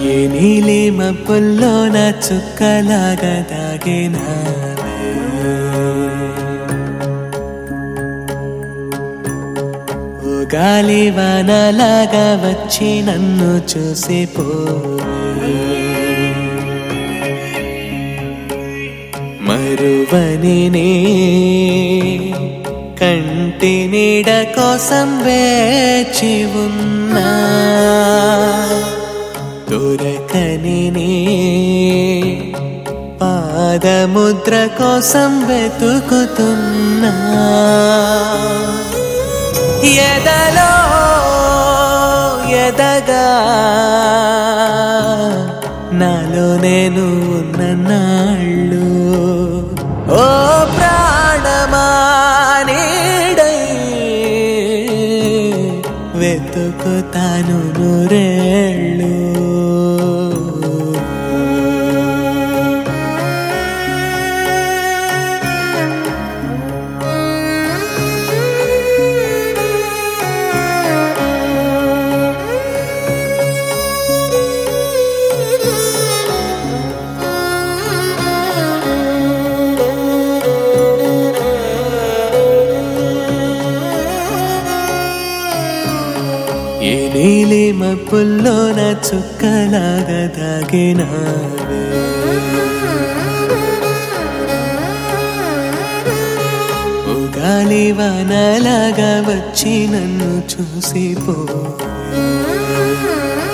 ఏ నీలి మబ్బుల్లో నా చుక్కలాగా దాగినావే ఓ గాలి వానలాగా వచ్చి నన్ను చూసిపోవే మరువనినే కంటి నీడ కోసం వేచి ఉన్నా దొరకనినే పాదముద్ర కోసం వెతుకుతున్నా ఎదలో ఎదగా నాలో నేను ఉన్న నాళ్ళు ఓ ప్రాణమా నీడై వెతుకుతాను నూరేళ్ళు ఏ నీలి మబ్బుల్లో నా చుక్కలాగా దాగినావే ఓ గాలి వానలాగా వచ్చి నన్ను చూసిపోవే